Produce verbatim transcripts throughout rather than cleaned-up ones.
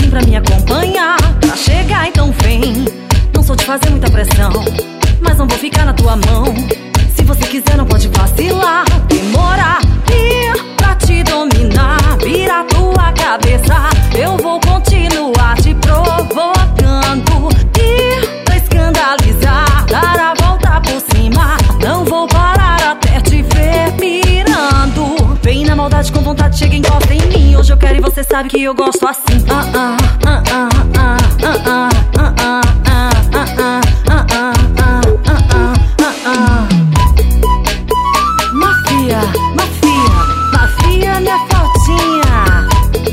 assim pra me acompanhar. Pra chegar então vem. Não sou de fazer muita pressão, mas não vou ficar na tua mão. Se você quiser não pode vacilar, demorar. E pra te dominar, virar tua cabeça, eu vou continuar te provocando. E pra escandalizar, dar a volta por cima, não vou parar até te ver pirando. Vem na maldade com vontade, chega e encosta em mim. Hoje eu quero e você sabe que eu gosto assim. Ah, ah, ah, ah, ah, ah, ah, ah, ah, ah, ah, ah, ah, ah, ah, ah. Mafia, mafia, mafia minha fotinha.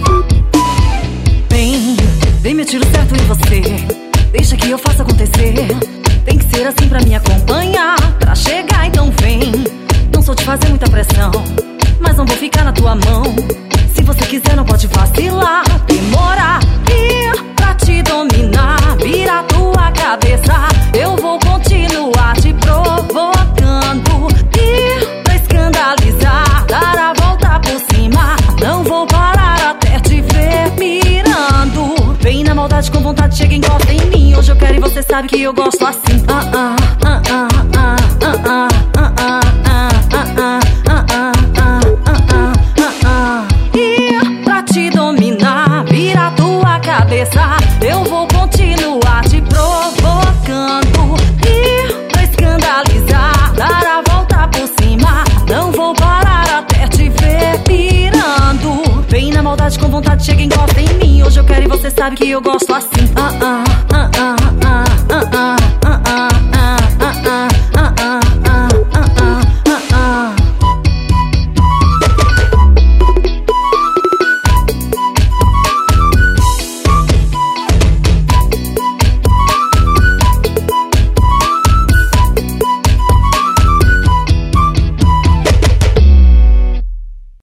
Vem, vem meu tiro certo em você, deixa que eu faça acontecer. Tem que ser assim pra me acompanhar. Pra chegar então vem. Não sou de fazer muita pressão, mas não vou ficar na tua mão. Se você quiser não pode vacilar, demorar. E pra te dominar, virar tua cabeça, eu vou continuar te provocando. E pra escandalizar, dar a volta por cima, não vou parar até te ver pirando. Vem na maldade com vontade, chega e encosta em mim. Hoje eu quero e você sabe que eu gosto assim. Ah, ah, ah, ah, ah, ah, ah, ah, ah, ah, ah, ah, ah, ah, ah. E pra te dominar, virar tua cabeça, eu vou continuar te provocando. E pra escandalizar, dar a volta por cima, não vou parar até te ver pirando. Vem na maldade com vontade, chega e encosta em mim. Hoje eu quero e você sabe que eu gosto assim. Ah, ah.